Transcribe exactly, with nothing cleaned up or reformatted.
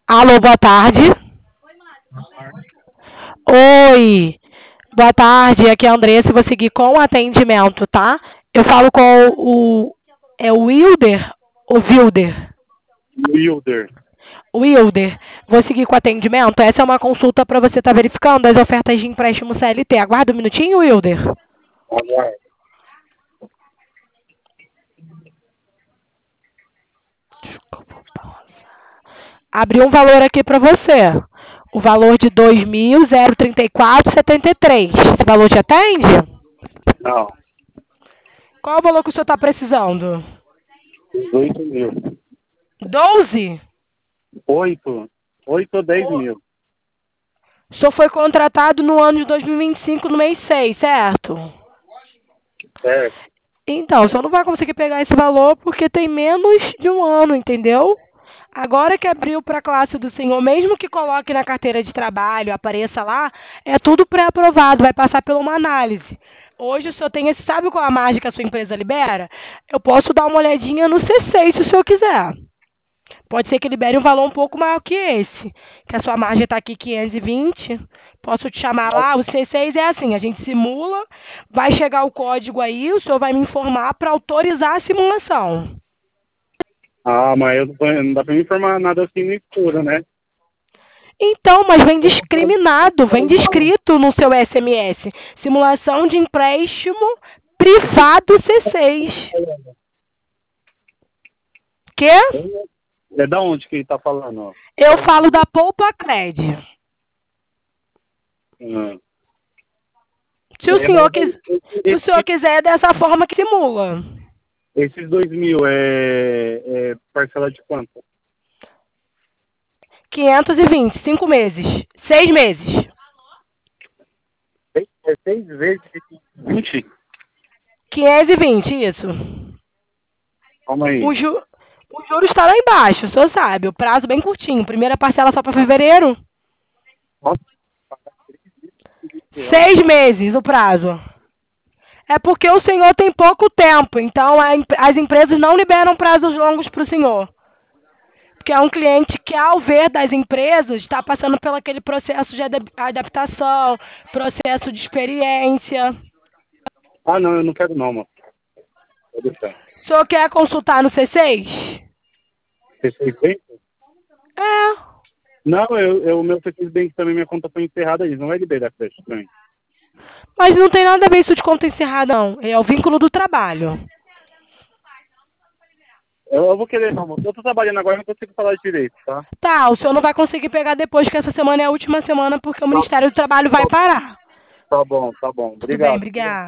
Alô, boa tarde. Oi, boa tarde. Aqui é a Andressa. Vou seguir com o atendimento, tá? Eu falo com o. É o Wilder ou Wilder? Wilder. Wilder. Vou seguir com o atendimento. Essa é uma consulta para você estar verificando as ofertas de empréstimo C L T. Aguarda um minutinho, Wilder. Aguarde. Abri um valor aqui para você. O valor de dois mil e trinta e quatro reais e setenta e três centavos. Esse valor te atende? Não. Qual o valor que o senhor está precisando? dezoito mil. doze? Oito. Oito ou dez mil. O senhor foi contratado no ano de dois mil e vinte e cinco, no mês seis, certo? Certo. Então, o senhor não vai conseguir pegar esse valor porque tem menos de um ano, entendeu? Agora que abriu para a classe do senhor, mesmo que coloque na carteira de trabalho, apareça lá, é tudo pré-aprovado, vai passar por uma análise. Hoje o senhor tem esse, sabe qual é a margem que a sua empresa libera? Eu posso dar uma olhadinha no C seis se o senhor quiser. Pode ser que libere um valor um pouco maior que esse. Que a sua margem está aqui quinhentos e vinte. Posso te chamar lá? O C seis é assim, a gente simula, vai chegar o código aí, o senhor vai me informar para autorizar a simulação. Ah, mas eu, não dá pra me informar nada assim no escuro, né? Então, mas vem discriminado, vem descrito no seu S M S. Simulação de empréstimo privado C seis. Quê? É da onde que ele tá falando, ó? Eu falo da Poupa Cred. Hum. Se o senhor, quis, se o senhor quiser, é dessa forma que simula. Esses dois mil é, é parcela de quanto? quinhentos e vinte, cinco meses. Seis meses. É seis vezes vinte? quinhentos e vinte, isso. Calma aí. O, ju, o juro está lá embaixo, o senhor sabe. O prazo bem curtinho. Primeira parcela só para fevereiro. Nossa. Seis meses o prazo. É porque o senhor tem pouco tempo, então a, as empresas não liberam prazos longos para o senhor. Porque é um cliente que, ao ver das empresas, está passando pelo aquele processo de adaptação, processo de experiência. Ah, não, eu não quero não, mano. Vou deixar. O senhor quer consultar no C seis? C seis Bank? É. Não, eu, eu, o meu C seis Bank também, minha conta foi encerrada, eles não vai liberar crédito também. Mas não tem nada a ver isso de conta encerrada, não. É o vínculo do trabalho. Eu, eu vou querer, não, eu tô trabalhando agora, não consigo falar direito, tá? Tá, o senhor não vai conseguir pegar depois, que essa semana é a última semana, porque o Ministério do Trabalho vai parar. Tá bom, tá bom. Tudo bem, Obrigado. obrigada.